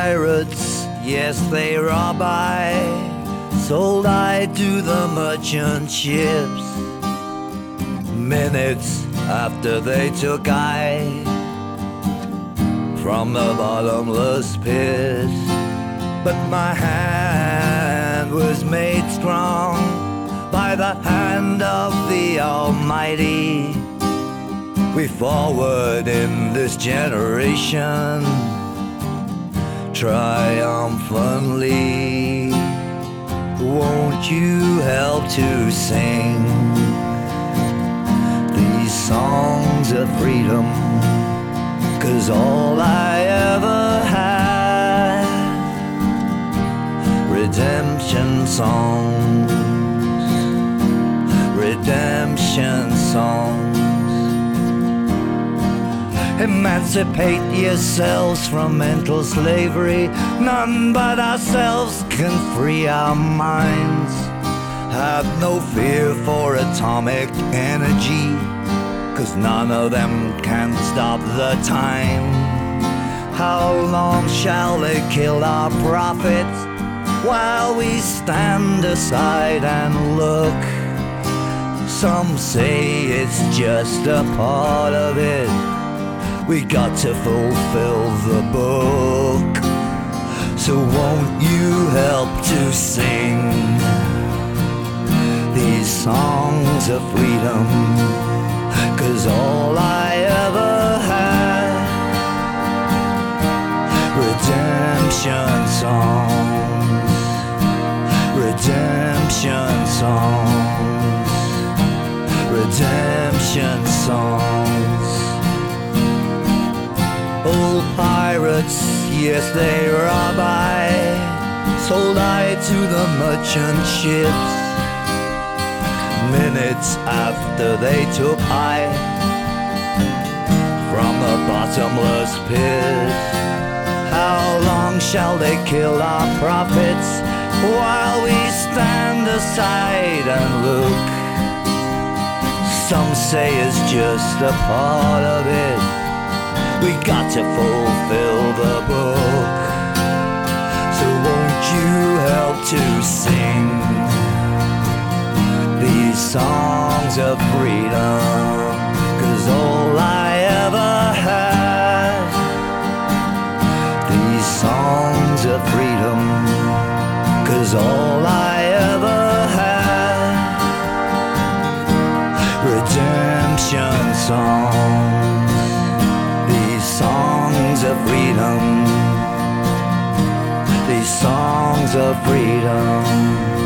pirates, yes, they rob I, sold I to the merchant ships. Minutes after they took I from the bottomless pit. But my hand was made strong by the hand of the Almighty. We forward in this generation triumphantly. Won't you help to sing these songs of freedom? 'Cause all I ever had, redemption songs, redemption songs. Emancipate yourselves from mental slavery. None but ourselves can free our minds. Have no fear for atomic energy, 'cause none of them can stop the time. How long shall they kill our prophets while we stand aside and look? Some say it's just a part of it. We got to fulfill the book. So won't you help to sing these songs of freedom? 'Cause all I ever had, redemption songs, redemption songs, redemption songs. Old pirates, yes, they rob I, sold I to the merchant ships. Minutes after they took I from the bottomless pit. How long shall they kill our prophets while we stand aside and look? Some say it's just a part of it. We got to fulfill the book. So won't you help to sing these songs of freedom? 'Cause all I ever had, these songs of freedom. 'Cause all I ever had, redemption songs, these songs of freedom, these songs of freedom.